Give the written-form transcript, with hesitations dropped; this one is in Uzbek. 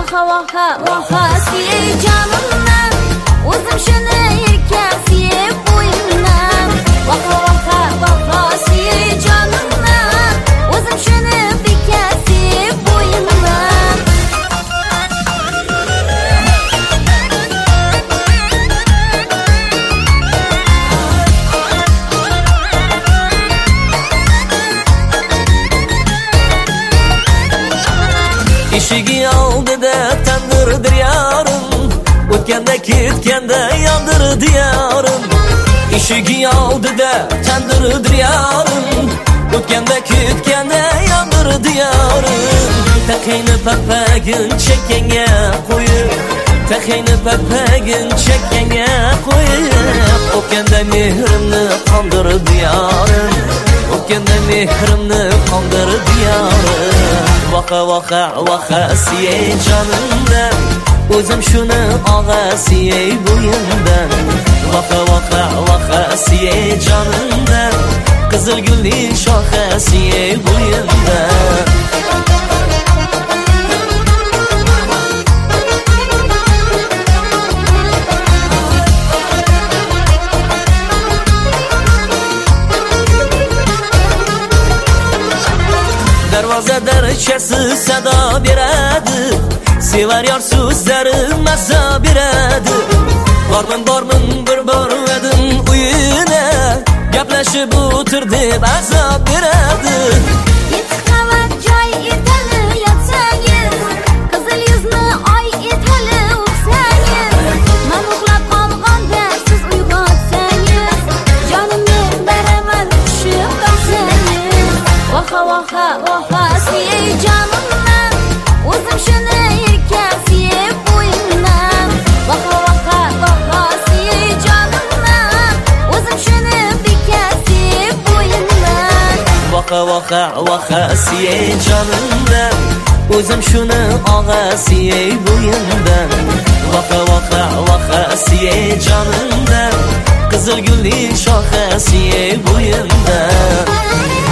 Vaha vaha vaha siye canımdan, o'zim shuni yelkasiga bo'yimdan. Vaha vaha vaha siye canımdan, o'zim shuni bekasiga bo'yimdan. Eshigi oldida tandirdir yarim, o'tganda ketganda yondirdi yarim. Eshigi oldida tandirdir yarim, o'tganda ketganda yondirdi yarim. Taqayni papagin chekkanga qo'yib, taqayni papagin chekkanga qo'yib, o'tganda mehrimni qondirdi yarim, o'tganda mehrimni qondirdi yarim. Vaha vaha vaha siye canımdan, o'zim shuni og'asiye bo'yimdan. Vaha vaha vaha siye canımdan, qizil gulning shoxasiye bo'yimdan. Darvoza darchasi sado beradi, sevar yor so'zlari maza beradi. Bormin bir bormadim uyina, gaplashib o'tir deb azob beradi. Yetti qavat joy etali yotsangiz, qizil yuzni oy etali o'psangiz, men uxlab qolganda siz uyg'otsangiz, jonimni beraman tushib qolsangiz. Vaha vaha vaha siye canımdan, o'zim shuni yelkasiga bo'yimdan. Vaha vaha vaha siye canımdan, o'zim shuni bekasiga bo'yimdan. Vaha vaha vaha siye canımdan, o'zim shuni og'asiye bo'yimdan. Vaha vaha vaha siye canımdan, qizil gulning shoxasiye bo'yimdan.